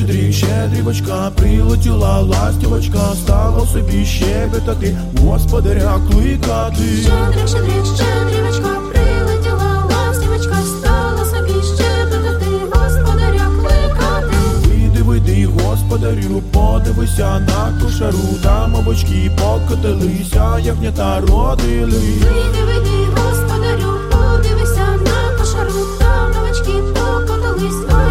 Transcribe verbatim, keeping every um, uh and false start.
щедрі, щедрівочка, прилетіла ластівочка, стала собі щебетати, господаря кликати. Щедрик, щедрик, щедрівочка, прилетіла ластівочка, стала собі щебетати, господаря кликати. Вийди, вийди, господарю, подивися на кошару, там овочки покотилися, ягнята родили. Вийди, вийди, господарю, подивися на кошару, там овочки покотились,